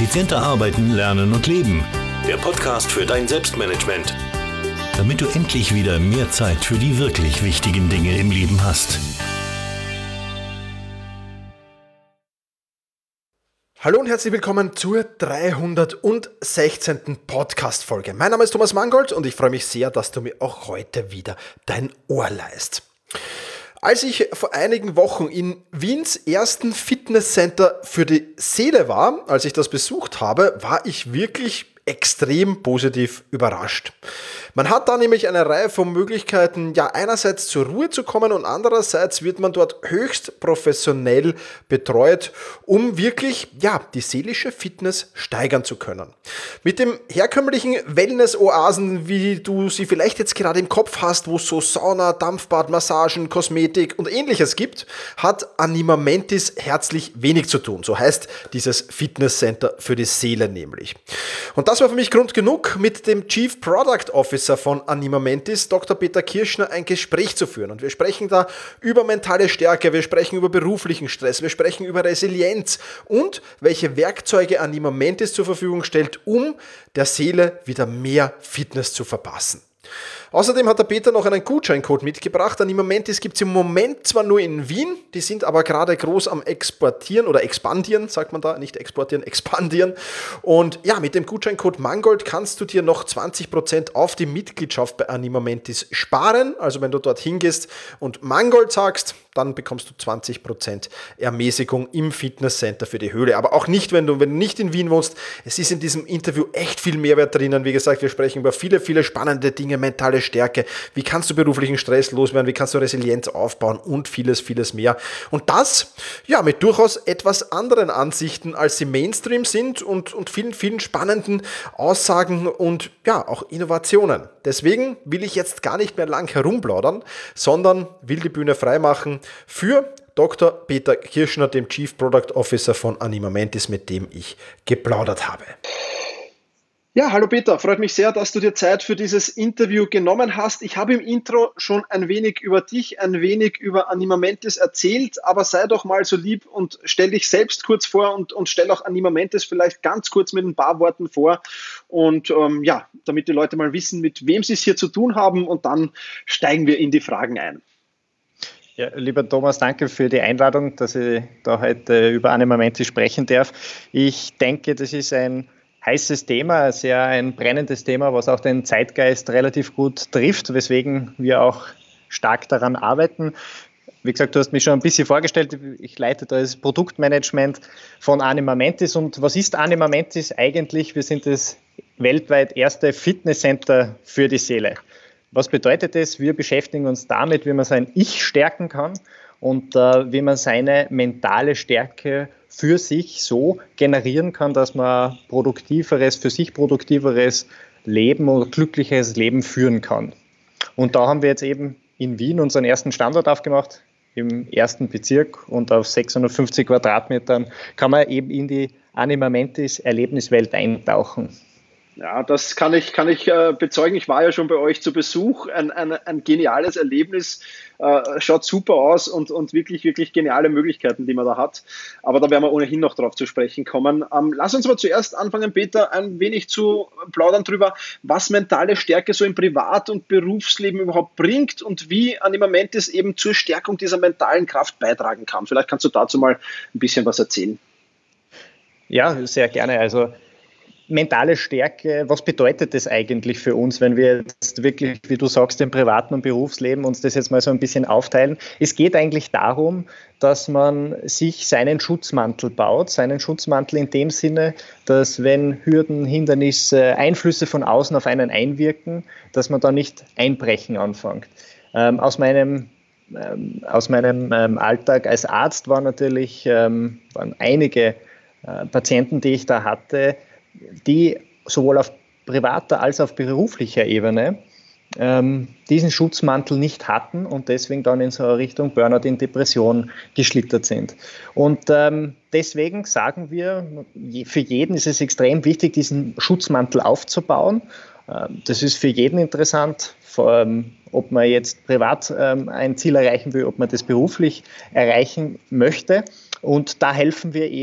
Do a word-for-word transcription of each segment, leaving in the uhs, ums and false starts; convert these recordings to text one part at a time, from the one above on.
Effizienter arbeiten, lernen und leben. Der Podcast für dein Selbstmanagement. Damit du endlich wieder mehr Zeit für die wirklich wichtigen Dinge im Leben hast. Hallo und herzlich willkommen zur dreihundertsechzehnten Podcast-Folge. Mein Name ist Thomas Mangold und ich freue mich sehr, dass du mir auch heute wieder dein Ohr leihst. Als ich vor einigen Wochen in Wiens ersten Fitnesscenter für die Seele war, als ich das besucht habe, war ich wirklich extrem positiv überrascht. Man hat da nämlich eine Reihe von Möglichkeiten, ja einerseits zur Ruhe zu kommen und andererseits wird man dort höchst professionell betreut, um wirklich ja die seelische Fitness steigern zu können. Mit dem herkömmlichen Wellness-Oasen, wie du sie vielleicht jetzt gerade im Kopf hast, wo es so Sauna, Dampfbad, Massagen, Kosmetik und ähnliches gibt, hat Anima Mentis herzlich wenig zu tun. So heißt dieses Fitnesscenter für die Seele nämlich. Und das war für mich Grund genug, mit dem Chief Product Officer von Anima Mentis, Doktor Peter Kirschner, ein Gespräch zu führen. Und wir sprechen da über mentale Stärke, wir sprechen über beruflichen Stress, wir sprechen über Resilienz und welche Werkzeuge Anima Mentis zur Verfügung stellt, um der Seele wieder mehr Fitness zu verpassen. Außerdem hat der Peter noch einen Gutscheincode mitgebracht. Anima Mentis gibt es im Moment zwar nur in Wien, die sind aber gerade groß am Exportieren oder Expandieren, sagt man da, nicht exportieren, expandieren. Und ja, mit dem Gutscheincode Mangold kannst du dir noch zwanzig Prozent auf die Mitgliedschaft bei Anima Mentis sparen. Also wenn du dort hingehst und Mangold sagst, dann bekommst du zwanzig Prozent Ermäßigung im Fitnesscenter für die Höhle. Aber auch nicht, wenn du, wenn du nicht in Wien wohnst. Es ist in diesem Interview echt viel Mehrwert drinnen. Wie gesagt, wir sprechen über viele, viele spannende Dinge, mentale Stärke. Wie kannst du beruflichen Stress loswerden? Wie kannst du Resilienz aufbauen? Und vieles, vieles mehr. Und das, ja, mit durchaus etwas anderen Ansichten, als sie Mainstream sind und, und vielen, vielen spannenden Aussagen und ja, auch Innovationen. Deswegen will ich jetzt gar nicht mehr lang herumplaudern, sondern will die Bühne freimachen für Doktor Peter Kirschner, dem Chief Product Officer von Anima Mentis, mit dem ich geplaudert habe. Ja, hallo Peter, freut mich sehr, dass du dir Zeit für dieses Interview genommen hast. Ich habe im Intro schon ein wenig über dich, ein wenig über Anima Mentis erzählt, aber sei doch mal so lieb und stell dich selbst kurz vor und, und stell auch Anima Mentis vielleicht ganz kurz mit ein paar Worten vor und ähm, ja, damit die Leute mal wissen, mit wem sie es hier zu tun haben, und dann steigen wir in die Fragen ein. Ja, lieber Thomas, danke für die Einladung, dass ich da heute über Anima Mentis sprechen darf. Ich denke, das ist ein heißes Thema, sehr ein brennendes Thema, was auch den Zeitgeist relativ gut trifft, weswegen wir auch stark daran arbeiten. Wie gesagt, du hast mich schon ein bisschen vorgestellt, ich leite da das Produktmanagement von Anima Mentis. Und was ist Anima Mentis eigentlich? Wir sind das weltweit erste Fitnesscenter für die Seele. Was bedeutet das? Wir beschäftigen uns damit, wie man sein Ich stärken kann und äh, wie man seine mentale Stärke für sich so generieren kann, dass man produktiveres, für sich produktiveres Leben oder glücklicheres Leben führen kann. Und da haben wir jetzt eben in Wien unseren ersten Standort aufgemacht, im ersten Bezirk, und auf sechshundertfünfzig Quadratmetern kann man eben in die Anima Mentis Erlebniswelt eintauchen. Ja, das kann ich, kann ich äh, bezeugen. Ich war ja schon bei euch zu Besuch. Ein, ein, ein geniales Erlebnis. Äh, schaut super aus und, und wirklich, wirklich geniale Möglichkeiten, die man da hat. Aber da werden wir ohnehin noch drauf zu sprechen kommen. Ähm, lass uns mal zuerst anfangen, Peter, ein wenig zu plaudern drüber, was mentale Stärke so im Privat- und Berufsleben überhaupt bringt und wie Anima Mentis eben zur Stärkung dieser mentalen Kraft beitragen kann. Vielleicht kannst du dazu mal ein bisschen was erzählen. Ja, sehr gerne. Also mentale Stärke, was bedeutet das eigentlich für uns, wenn wir jetzt wirklich, wie du sagst, im privaten und Berufsleben uns das jetzt mal so ein bisschen aufteilen? Es geht eigentlich darum, dass man sich seinen Schutzmantel baut, seinen Schutzmantel in dem Sinne, dass wenn Hürden, Hindernisse, Einflüsse von außen auf einen einwirken, dass man da nicht einbrechen anfängt. Ähm, aus meinem ähm, aus meinem ähm, Alltag als Arzt war natürlich, ähm, waren einige äh, Patienten, die ich da hatte, die sowohl auf privater als auf beruflicher Ebene ähm, diesen Schutzmantel nicht hatten und deswegen dann in so eine Richtung Burnout, in Depression geschlittert sind. Und ähm, deswegen sagen wir, für jeden ist es extrem wichtig, diesen Schutzmantel aufzubauen. Ähm, das ist für jeden interessant, vor allem, ob man jetzt privat ähm, ein Ziel erreichen will, ob man das beruflich erreichen möchte. Und da helfen wir eben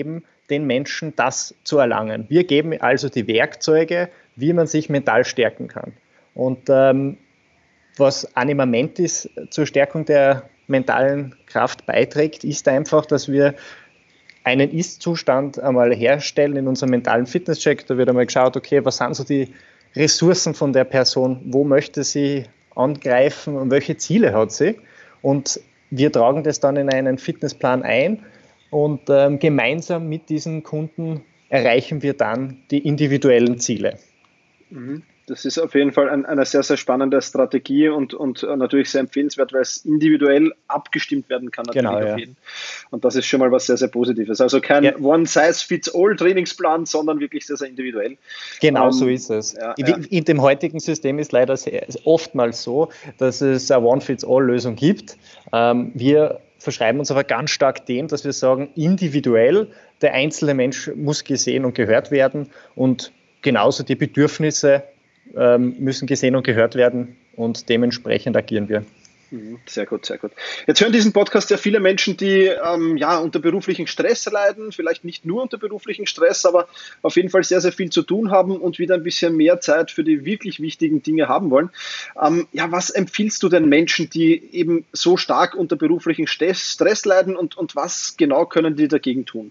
den Menschen, das zu erlangen. Wir geben also die Werkzeuge, wie man sich mental stärken kann. Und ähm, was Anima Mentis zur Stärkung der mentalen Kraft beiträgt, ist einfach, dass wir einen Ist-Zustand einmal herstellen in unserem mentalen Fitnesscheck. Da wird einmal geschaut, okay, was sind so die Ressourcen von der Person, wo möchte sie angreifen und welche Ziele hat sie. Und wir tragen das dann in einen Fitnessplan ein und ähm, gemeinsam mit diesen Kunden erreichen wir dann die individuellen Ziele. Mhm. Das ist auf jeden Fall ein, eine sehr, sehr spannende Strategie und, und natürlich sehr empfehlenswert, weil es individuell abgestimmt werden kann. Natürlich genau, auf ja. jeden. Und das ist schon mal was sehr, sehr Positives. Also kein ja. One-Size-Fits-all-Trainingsplan, sondern wirklich sehr, sehr individuell. Genau um, so ähm, ist es. Ja, in, ja. in dem heutigen System ist leider sehr, oftmals so, dass es eine One-Fits-all-Lösung gibt. Ähm, wir verschreiben uns aber ganz stark dem, dass wir sagen, individuell, der einzelne Mensch muss gesehen und gehört werden und genauso die Bedürfnisse müssen gesehen und gehört werden und dementsprechend agieren wir. Sehr gut, sehr gut. Jetzt hören diesen Podcast ja viele Menschen, die ähm, ja unter beruflichen Stress leiden, vielleicht nicht nur unter beruflichen Stress, aber auf jeden Fall sehr, sehr viel zu tun haben und wieder ein bisschen mehr Zeit für die wirklich wichtigen Dinge haben wollen. Ähm, ja, was empfiehlst du den Menschen, die eben so stark unter beruflichen Stress leiden und, und was genau können die dagegen tun?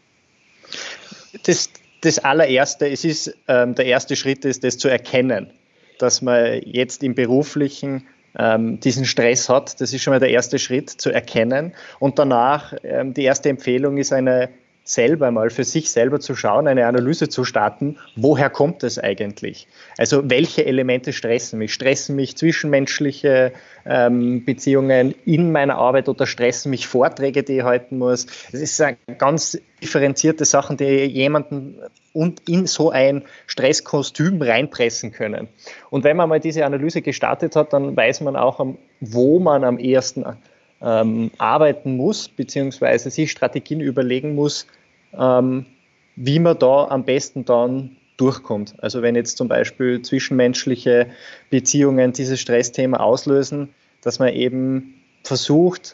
Das, das allererste, es ist, ähm, der erste Schritt ist, das zu erkennen, dass man jetzt im Beruflichen ähm, diesen Stress hat. Das ist schon mal der erste Schritt, zu erkennen. Und danach, ähm, die erste Empfehlung ist, eine selber mal für sich selber zu schauen, eine Analyse zu starten, woher kommt es eigentlich? Also welche Elemente stressen mich? Stressen mich zwischenmenschliche ähm, Beziehungen in meiner Arbeit oder stressen mich Vorträge, die ich halten muss? Es ist eine ganz differenzierte Sachen, die jemanden und in so ein Stresskostüm reinpressen können. Und wenn man mal diese Analyse gestartet hat, dann weiß man auch, wo man am ehesten ähm, arbeiten muss, beziehungsweise sich Strategien überlegen muss, ähm, wie man da am besten dann durchkommt. Also wenn jetzt zum Beispiel zwischenmenschliche Beziehungen dieses Stressthema auslösen, dass man eben versucht,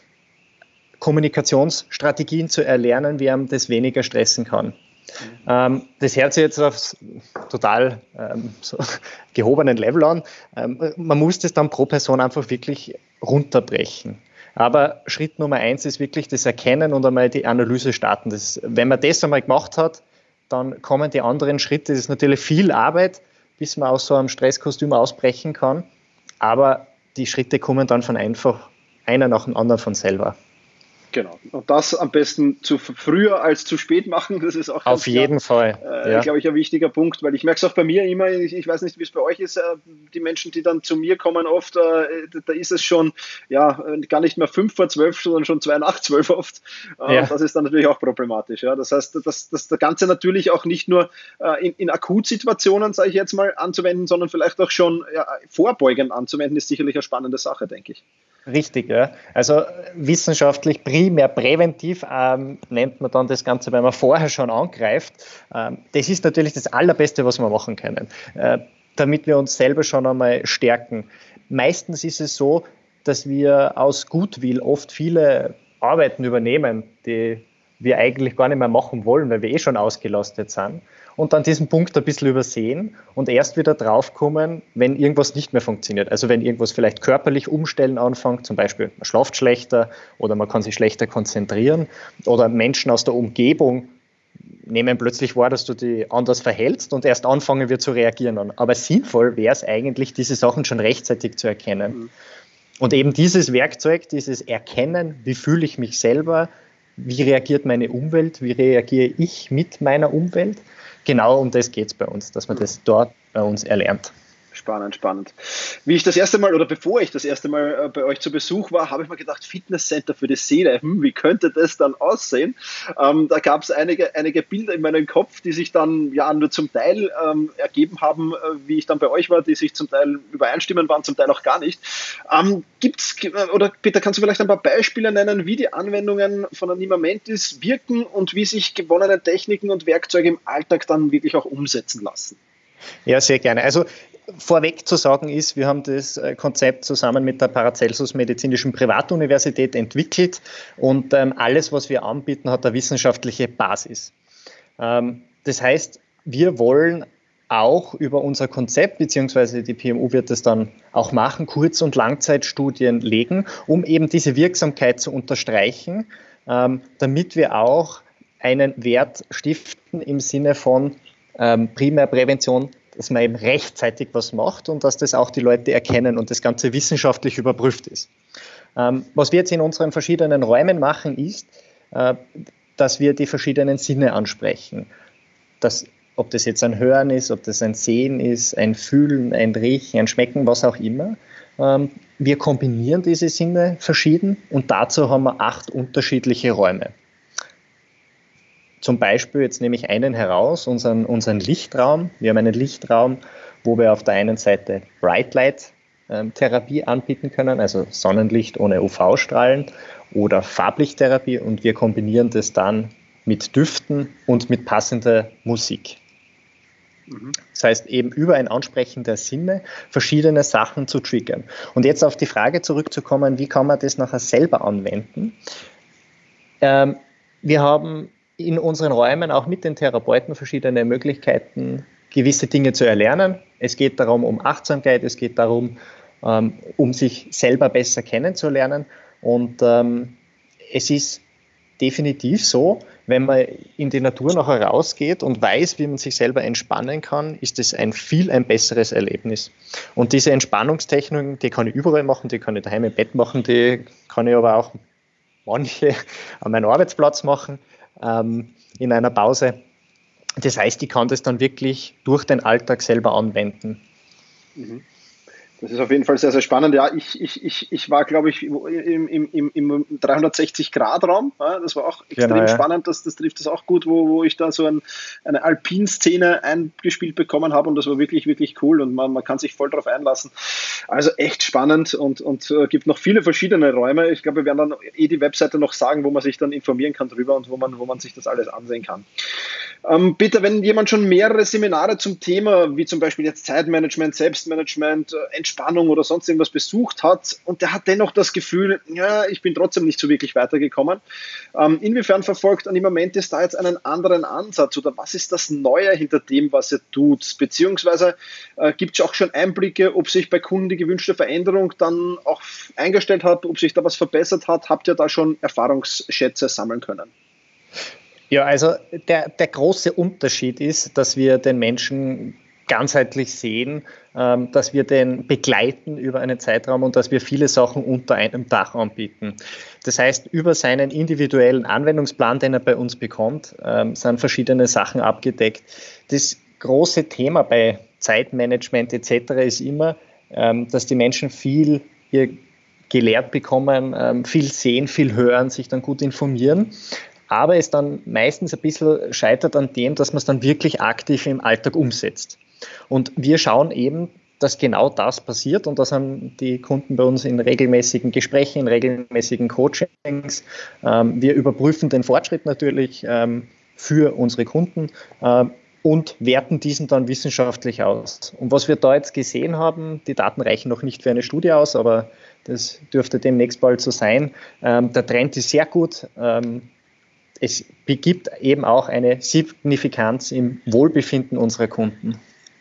Kommunikationsstrategien zu erlernen, wie man das weniger stressen kann. Ähm, das hört sich jetzt auf total ähm, so gehobenen Level an. Ähm, man muss das dann pro Person einfach wirklich runterbrechen. Aber Schritt Nummer eins ist wirklich das Erkennen und einmal die Analyse starten. Das, wenn man das einmal gemacht hat, dann kommen die anderen Schritte. Das ist natürlich viel Arbeit, bis man aus so einem Stresskostüm ausbrechen kann. Aber die Schritte kommen dann von einfach einer nach dem anderen von selber. Genau. Und das am besten zu früher als zu spät machen. Das ist auch auf jeden klar, Fall, äh, ja. glaube ich, ein wichtiger Punkt, weil ich merke es auch bei mir immer, ich, ich weiß nicht, wie es bei euch ist, äh, die Menschen, die dann zu mir kommen oft, äh, da ist es schon ja gar nicht mehr fünf vor zwölf, sondern schon zwei nach zwölf oft. Äh, ja. Das ist dann natürlich auch problematisch. Ja. Das heißt, dass, dass das Ganze natürlich auch nicht nur äh, in, in Akutsituationen, sage ich jetzt mal, anzuwenden, sondern vielleicht auch schon ja, vorbeugend anzuwenden, ist sicherlich eine spannende Sache, denke ich. Richtig, ja. Also wissenschaftlich primär präventiv ähm, nennt man dann das Ganze, wenn man vorher schon angreift. Ähm, das ist natürlich das Allerbeste, was wir machen können, äh, damit wir uns selber schon einmal stärken. Meistens ist es so, dass wir aus Gutwill oft viele Arbeiten übernehmen, die wir eigentlich gar nicht mehr machen wollen, weil wir eh schon ausgelastet sind. Und dann diesen Punkt ein bisschen übersehen und erst wieder draufkommen, wenn irgendwas nicht mehr funktioniert. Also wenn irgendwas vielleicht körperlich umstellen anfängt, zum Beispiel man schlaft schlechter oder man kann sich schlechter konzentrieren oder Menschen aus der Umgebung nehmen plötzlich wahr, dass du dich anders verhältst und erst anfangen wir zu reagieren. Aber sinnvoll wäre es eigentlich, diese Sachen schon rechtzeitig zu erkennen. Mhm. Und eben dieses Werkzeug, dieses Erkennen, wie fühle ich mich selber, wie reagiert meine Umwelt, wie reagiere ich mit meiner Umwelt, genau um das geht es bei uns, dass man das dort bei uns erlernt. Spannend, spannend. Wie ich das erste Mal oder bevor ich das erste Mal bei euch zu Besuch war, habe ich mir gedacht, Fitnesscenter für die Seele, hm, wie könnte das dann aussehen? Ähm, da gab es einige, einige Bilder in meinem Kopf, die sich dann ja nur zum Teil ähm, ergeben haben, äh, wie ich dann bei euch war, die sich zum Teil übereinstimmen waren, zum Teil auch gar nicht. Ähm, gibt's, oder Peter, kannst du vielleicht ein paar Beispiele nennen, wie die Anwendungen von Anima Mentis wirken und wie sich gewonnene Techniken und Werkzeuge im Alltag dann wirklich auch umsetzen lassen? Ja, sehr gerne. Also vorweg zu sagen ist, wir haben das Konzept zusammen mit der Paracelsus Medizinischen Privatuniversität entwickelt und ähm, alles, was wir anbieten, hat eine wissenschaftliche Basis. Ähm, das heißt, wir wollen auch über unser Konzept, beziehungsweise die P M U wird es dann auch machen, Kurz- und Langzeitstudien legen, um eben diese Wirksamkeit zu unterstreichen, ähm, damit wir auch einen Wert stiften im Sinne von ähm, Primärprävention, dass man eben rechtzeitig was macht und dass das auch die Leute erkennen und das Ganze wissenschaftlich überprüft ist. Ähm, was wir jetzt in unseren verschiedenen Räumen machen, ist, äh, dass wir die verschiedenen Sinne ansprechen. Das, ob das jetzt ein Hören ist, ob das ein Sehen ist, ein Fühlen, ein Riechen, ein Schmecken, was auch immer. Ähm, wir kombinieren diese Sinne verschieden und dazu haben wir acht unterschiedliche Räume. Zum Beispiel, jetzt nehme ich einen heraus, unseren, unseren Lichtraum. Wir haben einen Lichtraum, wo wir auf der einen Seite Bright Light ähm, Therapie anbieten können, also Sonnenlicht ohne U V-Strahlen oder Farblichttherapie, und wir kombinieren das dann mit Düften und mit passender Musik. Mhm. Das heißt, eben über ein Ansprechen der Sinne verschiedene Sachen zu triggern. Und jetzt auf die Frage zurückzukommen, wie kann man das nachher selber anwenden? Ähm, wir haben in unseren Räumen auch mit den Therapeuten verschiedene Möglichkeiten, gewisse Dinge zu erlernen. Es geht darum, um Achtsamkeit, es geht darum, ähm, um sich selber besser kennenzulernen. Und ähm, es ist definitiv so, wenn man in die Natur nachher rausgeht und weiß, wie man sich selber entspannen kann, ist es ein viel ein besseres Erlebnis. Und diese Entspannungstechniken, die kann ich überall machen, die kann ich daheim im Bett machen, die kann ich aber auch manche an meinem Arbeitsplatz machen, ähm, in einer Pause. Das heißt, ich kann das dann wirklich durch den Alltag selber anwenden. Mhm. Das ist auf jeden Fall sehr, sehr spannend. Ja, ich, ich, ich, ich war, glaube ich, im, im, im dreihundertsechzig-Grad-Raum. Ja, das war auch extrem genau, ja. spannend. Das, das trifft das auch gut, wo, wo ich da so ein, eine Alpin-Szene eingespielt bekommen habe. Und das war wirklich, wirklich cool. Und man, man kann sich voll darauf einlassen. Also echt spannend und, und äh, gibt noch viele verschiedene Räume. Ich glaube, wir werden dann eh die Webseite noch sagen, wo man sich dann informieren kann drüber und wo man, wo man sich das alles ansehen kann. Ähm, Peter, wenn jemand schon mehrere Seminare zum Thema, wie zum Beispiel jetzt Zeitmanagement, Selbstmanagement, Entspannung oder sonst irgendwas besucht hat und der hat dennoch das Gefühl, ja, ich bin trotzdem nicht so wirklich weitergekommen. Ähm, inwiefern verfolgt Animamentis da jetzt einen anderen Ansatz oder was ist das Neue hinter dem, was ihr tut? Beziehungsweise äh, gibt es auch schon Einblicke, ob sich bei Kunden die gewünschte Veränderung dann auch eingestellt hat, ob sich da was verbessert hat? Habt ihr da schon Erfahrungsschätze sammeln können? Ja, also der, der große Unterschied ist, dass wir den Menschen ganzheitlich sehen, ähm, dass wir den begleiten über einen Zeitraum und dass wir viele Sachen unter einem Dach anbieten. Das heißt, über seinen individuellen Anwendungsplan, den er bei uns bekommt, ähm, sind verschiedene Sachen abgedeckt. Das große Thema bei Zeitmanagement et cetera ist immer, ähm, dass die Menschen viel hier gelehrt bekommen, ähm, viel sehen, viel hören, sich dann gut informieren. Aber es dann meistens ein bisschen scheitert an dem, dass man es dann wirklich aktiv im Alltag umsetzt. Und wir schauen eben, dass genau das passiert und das haben die Kunden bei uns in regelmäßigen Gesprächen, in regelmäßigen Coachings. Ähm, wir überprüfen den Fortschritt natürlich ähm, für unsere Kunden äh, und werten diesen dann wissenschaftlich aus. Und was wir da jetzt gesehen haben, die Daten reichen noch nicht für eine Studie aus, aber das dürfte demnächst bald so sein. Ähm, der Trend ist sehr gut. Ähm, Es gibt eben auch eine Signifikanz im Wohlbefinden unserer Kunden.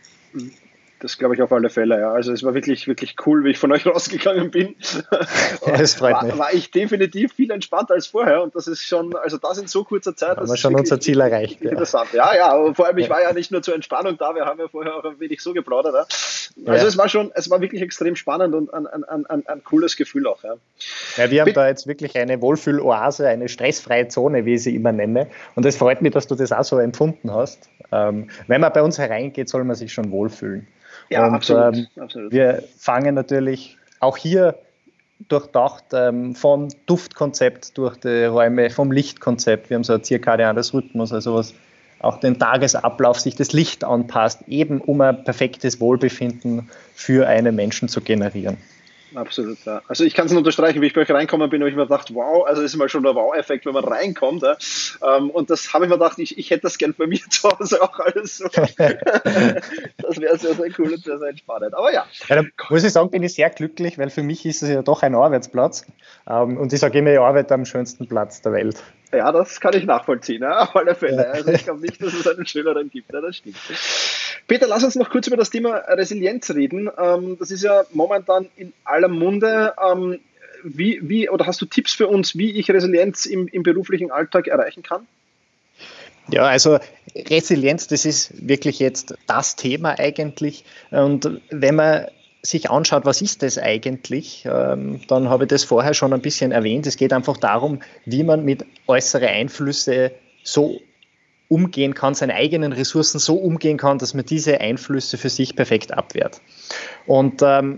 Das glaube ich auf alle Fälle, ja. Also es war wirklich, wirklich cool, wie ich von euch rausgegangen bin. Ja, das freut war, mich. war ich definitiv viel entspannter als vorher und das ist schon, also das in so kurzer Zeit. Haben wir schon unser Ziel erreicht. Ja. Interessant. Ja, ja, und vor allem, ich war ja nicht nur zur Entspannung da, wir haben ja vorher auch ein wenig so geplaudert. Ja. Also ja. es war schon, es war wirklich extrem spannend und ein, ein, ein, ein cooles Gefühl auch. Ja, ja wir haben Mit, da jetzt wirklich eine Wohlfühloase, eine stressfreie Zone, wie ich sie immer nenne. Und es freut mich, dass du das auch so empfunden hast. Ähm, wenn man bei uns hereingeht, soll man sich schon wohlfühlen. Ja, und, absolut, ähm, absolut. Wir fangen natürlich auch hier durchdacht ähm, vom Duftkonzept durch die Räume, vom Lichtkonzept. Wir haben so ein zirkadianes Rhythmus, also was auch den Tagesablauf sich das Licht anpasst, eben um ein perfektes Wohlbefinden für einen Menschen zu generieren. Absolut, ja. Also ich kann es nur unterstreichen, wie ich bei euch reinkommen bin, habe ich mir gedacht, wow, also ist mal schon der Wow-Effekt, wenn man reinkommt. Ja. Und das habe ich mir gedacht, ich, ich hätte das gern bei mir zu Hause auch alles so. Das wäre sehr, sehr cool und sehr, sehr spannend. Aber ja. Ja, da muss ich sagen, bin ich sehr glücklich, weil für mich ist es ja doch ein Arbeitsplatz. Und ich sage immer, ich arbeite am schönsten Platz der Welt. Ja, das kann ich nachvollziehen, ja, auf alle Fälle. Also ich glaube nicht, dass es einen schöneren gibt, ja, das stimmt. Peter, lass uns noch kurz über das Thema Resilienz reden. Das ist ja momentan in aller Munde. Wie, wie, oder hast du Tipps für uns, wie ich Resilienz im, im beruflichen Alltag erreichen kann? Ja, also Resilienz, das ist wirklich jetzt das Thema eigentlich. Und wenn man sich anschaut, was ist das eigentlich, ähm, dann habe ich das vorher schon ein bisschen erwähnt. Es geht einfach darum, wie man mit äußeren Einflüssen so umgehen kann, seine eigenen Ressourcen so umgehen kann, dass man diese Einflüsse für sich perfekt abwehrt. Und ähm,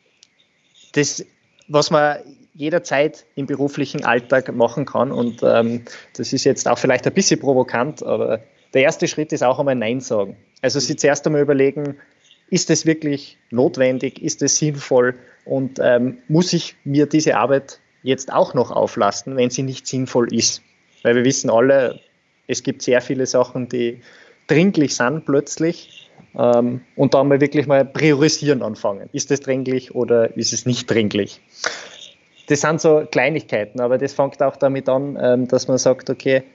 das, was man jederzeit im beruflichen Alltag machen kann, und ähm, das ist jetzt auch vielleicht ein bisschen provokant, aber der erste Schritt ist auch einmal Nein sagen. Also sich zuerst einmal überlegen, ist es wirklich notwendig, ist es sinnvoll und ähm, muss ich mir diese Arbeit jetzt auch noch auflasten, wenn sie nicht sinnvoll ist? Weil wir wissen alle, es gibt sehr viele Sachen, die dringlich sind plötzlich ähm, und da mal wirklich mal priorisieren anfangen. Ist es dringlich oder ist es nicht dringlich? Das sind so Kleinigkeiten, aber das fängt auch damit an, ähm, dass man sagt, okay,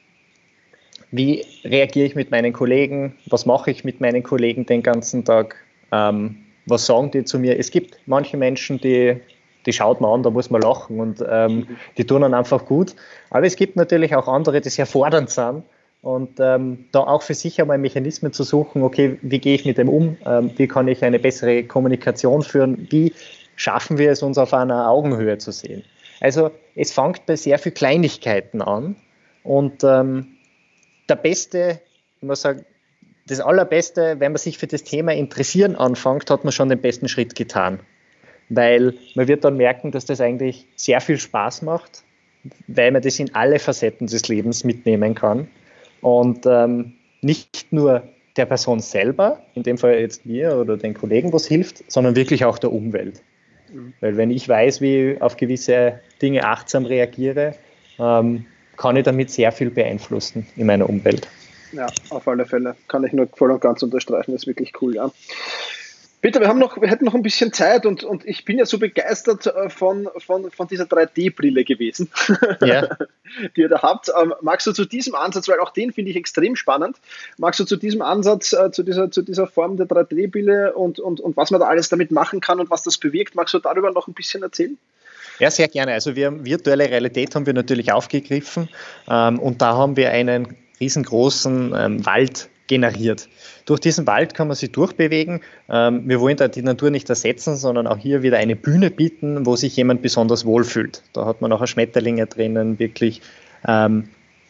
wie reagiere ich mit meinen Kollegen? Was mache ich mit meinen Kollegen den ganzen Tag? Ähm, was sagen die zu mir? Es gibt manche Menschen, die, die schaut man an, da muss man lachen und ähm, die tun dann einfach gut. Aber es gibt natürlich auch andere, die sehr fordernd sind und ähm, da auch für sich einmal Mechanismen zu suchen, okay, wie gehe ich mit dem um? Ähm, wie kann ich eine bessere Kommunikation führen? Wie schaffen wir es, uns auf einer Augenhöhe zu sehen? Also es fängt bei sehr vielen Kleinigkeiten an und ähm, der Beste, ich muss sagen, das Allerbeste, wenn man sich für das Thema interessieren anfängt, hat man schon den besten Schritt getan. Weil man wird dann merken, dass das eigentlich sehr viel Spaß macht, weil man das in alle Facetten des Lebens mitnehmen kann. Und ähm, nicht nur der Person selber, in dem Fall jetzt mir oder den Kollegen, was hilft, sondern wirklich auch der Umwelt. Mhm. Weil wenn ich weiß, wie ich auf gewisse Dinge achtsam reagiere, ähm, kann ich damit sehr viel beeinflussen in meiner Umwelt. Ja, auf alle Fälle. Kann ich nur voll und ganz unterstreichen. Das ist wirklich cool, ja. Peter, wir haben noch, wir hätten noch ein bisschen Zeit und, und ich bin ja so begeistert von, von, von dieser drei D Brille gewesen, ja. die ihr da habt. Ähm, magst du zu diesem Ansatz, weil auch den finde ich extrem spannend, magst du zu diesem Ansatz, äh, zu, dieser, zu dieser Form der drei D Brille und, und, und was man da alles damit machen kann und was das bewirkt, magst du darüber noch ein bisschen erzählen? Ja, sehr gerne. Also wir virtuelle Realität haben wir natürlich aufgegriffen ähm, und da haben wir einen riesengroßen ähm, Wald generiert. Durch diesen Wald kann man sich durchbewegen. Ähm, wir wollen da die Natur nicht ersetzen, sondern auch hier wieder eine Bühne bieten, wo sich jemand besonders wohlfühlt. Da hat man auch Schmetterlinge drinnen, wirklich ähm,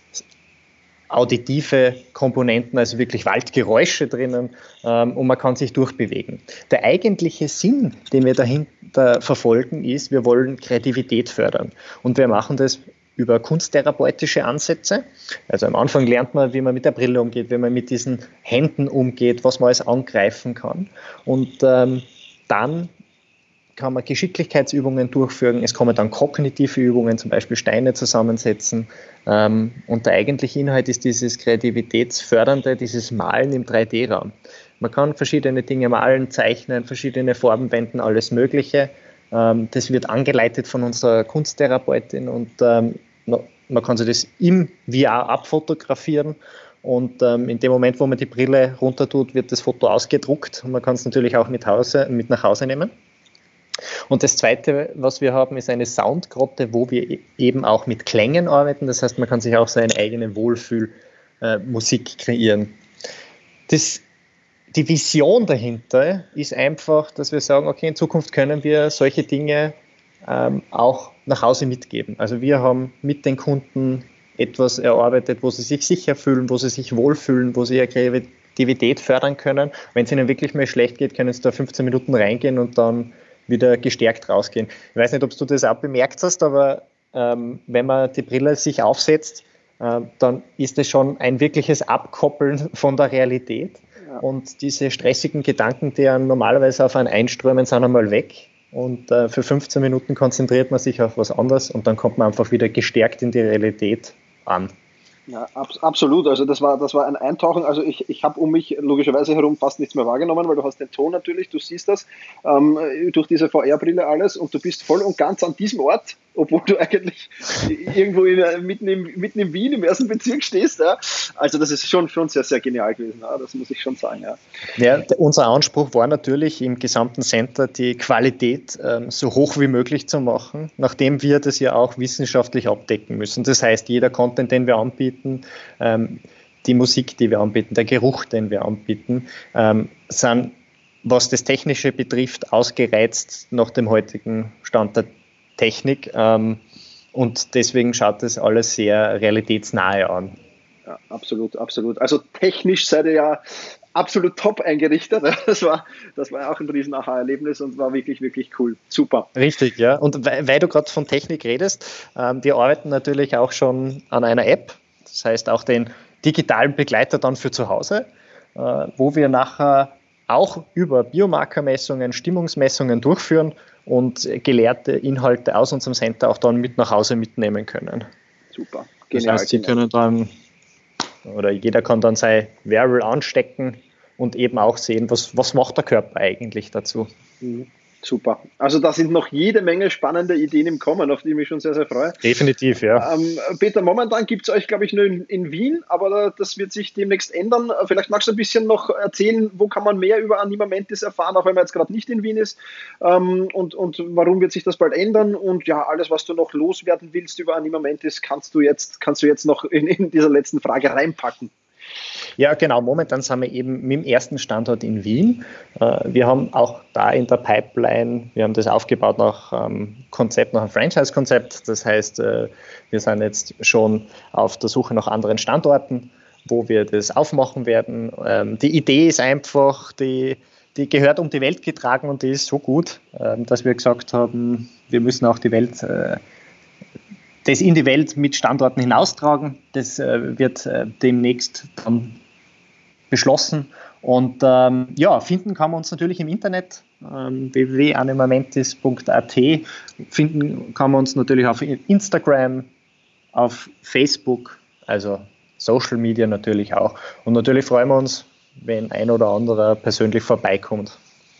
auditive Komponenten, also wirklich Waldgeräusche drinnen ähm, und man kann sich durchbewegen. Der eigentliche Sinn, den wir dahinter verfolgen, ist, wir wollen Kreativität fördern und wir machen das über kunsttherapeutische Ansätze. Also am Anfang lernt man, wie man mit der Brille umgeht, wie man mit diesen Händen umgeht, was man alles angreifen kann. Und ähm, dann kann man Geschicklichkeitsübungen durchführen. Es kommen dann kognitive Übungen, zum Beispiel Steine zusammensetzen. Ähm, und der eigentliche Inhalt ist dieses kreativitätsfördernde, dieses Malen im drei D Raum. Man kann verschiedene Dinge malen, zeichnen, verschiedene Farben wenden, alles Mögliche. Das wird angeleitet von unserer Kunsttherapeutin und ähm, man kann sich das im V R abfotografieren und ähm, in dem Moment, wo man die Brille runter tut, wird das Foto ausgedruckt und man kann es natürlich auch mit, Hause, mit nach Hause nehmen. Und das Zweite, was wir haben, ist eine Soundgrotte, wo wir eben auch mit Klängen arbeiten. Das heißt, man kann sich auch seine eigene Wohlfühlmusik äh, kreieren. Das Die Vision dahinter ist einfach, dass wir sagen, okay, in Zukunft können wir solche Dinge ähm, auch nach Hause mitgeben. Also wir haben mit den Kunden etwas erarbeitet, wo sie sich sicher fühlen, wo sie sich wohlfühlen, wo sie ihre Kreativität fördern können. Wenn es ihnen wirklich mal schlecht geht, können sie da fünfzehn Minuten reingehen und dann wieder gestärkt rausgehen. Ich weiß nicht, ob du das auch bemerkt hast, aber ähm, wenn man die Brille sich aufsetzt, äh, dann ist es schon ein wirkliches Abkoppeln von der Realität. Und diese stressigen Gedanken, die ja normalerweise auf einen einströmen, sind einmal weg. Und äh, für fünfzehn Minuten konzentriert man sich auf was anderes und dann kommt man einfach wieder gestärkt in die Realität an. Ja, ab, absolut. Also das war, das war ein Eintauchen. Also ich, ich habe um mich logischerweise herum fast nichts mehr wahrgenommen, weil du hast den Ton natürlich, du siehst das ähm, durch diese V R-Brille alles und du bist voll und ganz an diesem Ort, obwohl du eigentlich irgendwo in, mitten, im, mitten in Wien im ersten Bezirk stehst. Ja. Also das ist schon, schon sehr, sehr genial gewesen, ja. Das muss ich schon sagen. Ja. Ja, unser Anspruch war natürlich im gesamten Center die Qualität ähm, so hoch wie möglich zu machen, nachdem wir das ja auch wissenschaftlich abdecken müssen. Das heißt, jeder Content, den wir anbieten, ähm, die Musik, die wir anbieten, der Geruch, den wir anbieten, ähm, sind, was das Technische betrifft, ausgereizt nach dem heutigen Stand der Technik. Ähm, und deswegen schaut das alles sehr realitätsnahe an. Ja, absolut, absolut. Also technisch seid ihr ja absolut top eingerichtet. Das war, das war auch ein riesen Aha-Erlebnis und war wirklich, wirklich cool. Super. Richtig, ja. Und weil, weil du gerade von Technik redest, ähm, wir arbeiten natürlich auch schon an einer App. Das heißt auch den digitalen Begleiter dann für zu Hause, äh, wo wir nachher auch über Biomarkermessungen, Stimmungsmessungen durchführen und gelehrte Inhalte aus unserem Center auch dann mit nach Hause mitnehmen können. Super. Genial, das heißt, Sie können dann, oder jeder kann dann sein Wearable anstecken und eben auch sehen, was, was macht der Körper eigentlich dazu. Mhm. Super. Also da sind noch jede Menge spannende Ideen im Kommen, auf die ich mich schon sehr, sehr freue. Definitiv, ja. Ähm, Peter, momentan gibt es euch, glaube ich, nur in, in Wien, aber das wird sich demnächst ändern. Vielleicht magst du ein bisschen noch erzählen, wo kann man mehr über Anima Mentis erfahren, auch wenn man jetzt gerade nicht in Wien ist, ähm, und, und warum wird sich das bald ändern? Und ja, alles, was du noch loswerden willst über Anima Mentis, kannst du jetzt, kannst du jetzt noch in, in dieser letzten Frage reinpacken. Ja, genau. Momentan sind wir eben mit dem ersten Standort in Wien. Wir haben auch da in der Pipeline, wir haben das aufgebaut nach einem Konzept, nach einem Franchise-Konzept. Das heißt, wir sind jetzt schon auf der Suche nach anderen Standorten, wo wir das aufmachen werden. Die Idee ist einfach, die, die gehört um die Welt getragen und die ist so gut, dass wir gesagt haben, wir müssen auch die Welt das in die Welt mit Standorten hinaustragen. Das äh, wird äh, demnächst dann beschlossen. Und ähm, ja, finden kann man uns natürlich im Internet, ähm, w w w punkt animamentis punkt a t. Finden kann man uns natürlich auf Instagram, auf Facebook, also Social Media natürlich auch. Und natürlich freuen wir uns, wenn ein oder anderer persönlich vorbeikommt.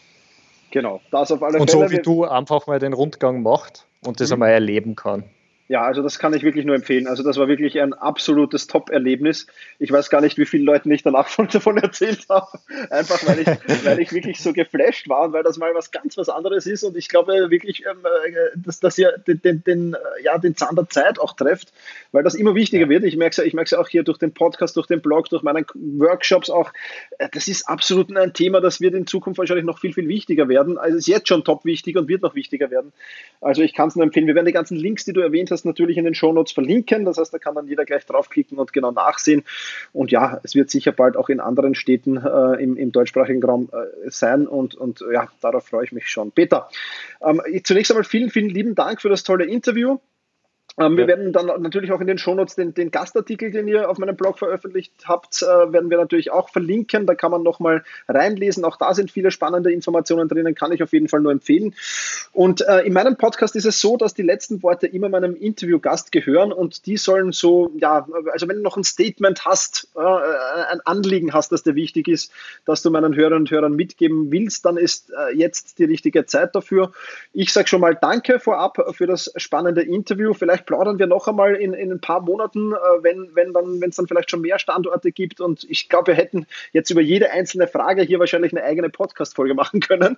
Genau, das auf alle und Fälle. Und so wie du einfach mal den Rundgang macht und das mhm. einmal erleben kann. Ja, also das kann ich wirklich nur empfehlen. Also das war wirklich ein absolutes Top-Erlebnis. Ich weiß gar nicht, wie viele Leuten ich danach von, davon erzählt habe. Einfach, weil ich, weil ich wirklich so geflasht war und weil das mal was ganz was anderes ist. Und ich glaube wirklich, ähm, dass das ja den, den, den, ja den Zahn der Zeit auch trifft, weil das immer wichtiger ja. wird. Ich merke es ich merke es auch hier durch den Podcast, durch den Blog, durch meine Workshops auch. Das ist absolut ein Thema, das wird in Zukunft wahrscheinlich noch viel, viel wichtiger werden. Also es ist jetzt schon top wichtig und wird noch wichtiger werden. Also ich kann es nur empfehlen. Wir werden die ganzen Links, die du erwähnt hast, natürlich in den Shownotes verlinken. Das heißt, da kann dann jeder gleich draufklicken und genau nachsehen. Und ja, es wird sicher bald auch in anderen Städten äh, im, im deutschsprachigen Raum äh, sein. Und, und ja, darauf freue ich mich schon. Peter, ähm, zunächst einmal vielen, vielen lieben Dank für das tolle Interview. Ähm, wir ja. werden dann natürlich auch in den Shownotes den, den Gastartikel, den ihr auf meinem Blog veröffentlicht habt, äh, werden wir natürlich auch verlinken. Da kann man nochmal reinlesen. Auch da sind viele spannende Informationen drinnen, kann ich auf jeden Fall nur empfehlen. Und äh, in meinem Podcast ist es so, dass die letzten Worte immer meinem Interviewgast gehören und die sollen so, ja, also wenn du noch ein Statement hast, äh, ein Anliegen hast, das dir wichtig ist, dass du meinen Hörern und Hörern mitgeben willst, dann ist äh, jetzt die richtige Zeit dafür. Ich sage schon mal Danke vorab für das spannende Interview. Vielleicht plaudern wir noch einmal in, in ein paar Monaten, äh, wenn wenn dann wenn es dann vielleicht schon mehr Standorte gibt. Und ich glaube, wir hätten jetzt über jede einzelne Frage hier wahrscheinlich eine eigene Podcast-Folge machen können.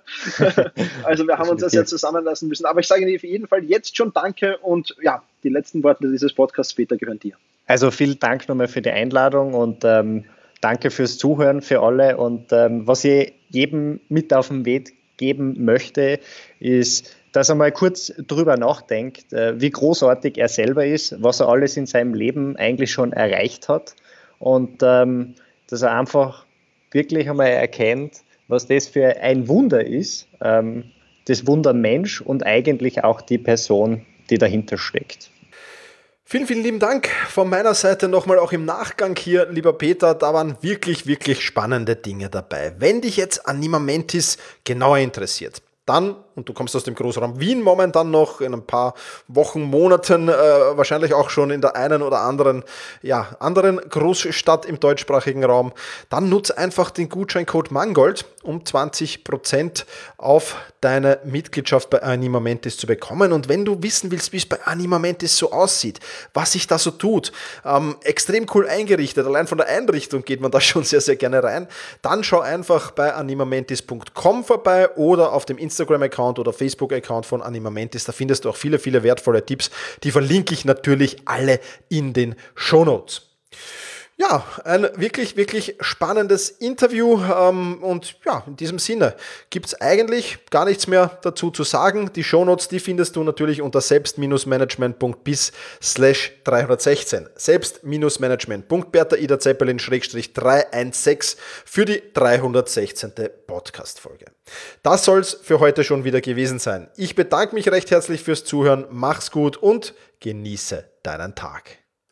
Also wir haben uns das jetzt zusammenlassen müssen. Aber ich sage Ihnen auf jeden Fall jetzt schon Danke und ja, die letzten Worte dieses Podcasts später gehören dir. Also vielen Dank nochmal für die Einladung und ähm, danke fürs Zuhören für alle. Und ähm, was ich jedem mit auf den Weg geben möchte, ist, dass er mal kurz drüber nachdenkt, wie großartig er selber ist, was er alles in seinem Leben eigentlich schon erreicht hat und ähm, dass er einfach wirklich einmal erkennt, was das für ein Wunder ist, ähm, das Wunder Mensch und eigentlich auch die Person, die dahinter steckt. Vielen, vielen lieben Dank von meiner Seite nochmal auch im Nachgang hier, lieber Peter. Da waren wirklich, wirklich spannende Dinge dabei. Wenn dich jetzt Anima Mentis genauer interessiert, dann und du kommst aus dem Großraum Wien momentan noch, in ein paar Wochen, Monaten, äh, wahrscheinlich auch schon in der einen oder anderen, ja, anderen Großstadt im deutschsprachigen Raum, dann nutze einfach den Gutscheincode Mangold, um zwanzig Prozent auf deine Mitgliedschaft bei Anima Mentis zu bekommen. Und wenn du wissen willst, wie es bei Anima Mentis so aussieht, was sich da so tut, ähm, extrem cool eingerichtet, allein von der Einrichtung geht man da schon sehr, sehr gerne rein, dann schau einfach bei animamentis punkt com vorbei oder auf dem Instagram-Account oder Facebook-Account von Anima Mentis. Da findest du auch viele, viele wertvolle Tipps. Die verlinke ich natürlich alle in den Shownotes. Ja, ein wirklich, wirklich spannendes Interview ähm, und ja, in diesem Sinne gibt es eigentlich gar nichts mehr dazu zu sagen. Die Shownotes, die findest du natürlich unter selbst-management punkt bis slash dreihundertsechzehn. selbst-management punkt bertha ida zeppelin schrägstrich dreihundertsechzehn für die dreihundertsechzehnte Podcast-Folge. Das soll es für heute schon wieder gewesen sein. Ich bedanke mich recht herzlich fürs Zuhören, mach's gut und genieße deinen Tag.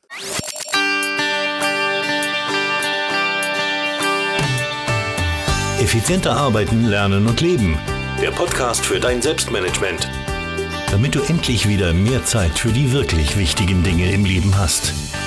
Effizienter arbeiten, lernen und leben. Der Podcast für dein Selbstmanagement. Damit du endlich wieder mehr Zeit für die wirklich wichtigen Dinge im Leben hast.